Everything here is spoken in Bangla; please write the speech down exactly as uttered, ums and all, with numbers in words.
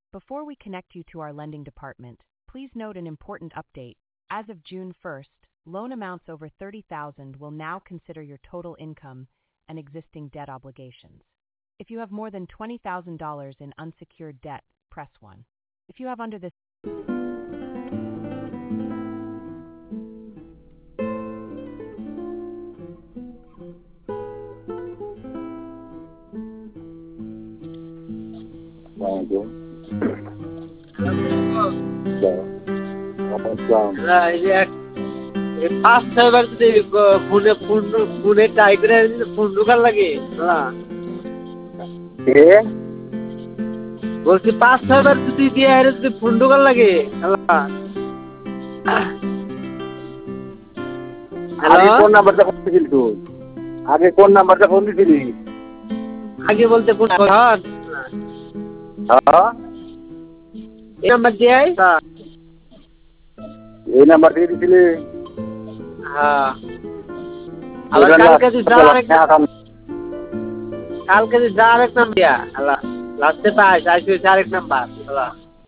Before we connect you to our lending department, please note an important update. As of June first, loan amounts over thirty thousand dollars will now consider your total income and existing debt obligations. If you have more than twenty thousand dollars in unsecured debt, press one. If you have under this পাঁচ ছয়বার যদি ফোনে ফোন ফোনে ট্রাই করে ফোন ঢোকার লাগে বলছি পাঁচ ছয়বার যদি দিয়ে যদি ফোন ঢোকার লাগে আগে কোন নাম্বারটা ফোন দিছিলি তুই আগে কোন নাম্বারটা ফোন দিছিলি আগে বলতে কোন হ্যাঁ এই নাম্বার দিয়ে এই নাম্বার দিয়ে দিছিলি হ্যাঁ আবার কালকে যদি যা আরেক কালকে যদি যা আরেক নাম্বার দিয়া লাস্টে পাইস আইসি আরেক নাম্বার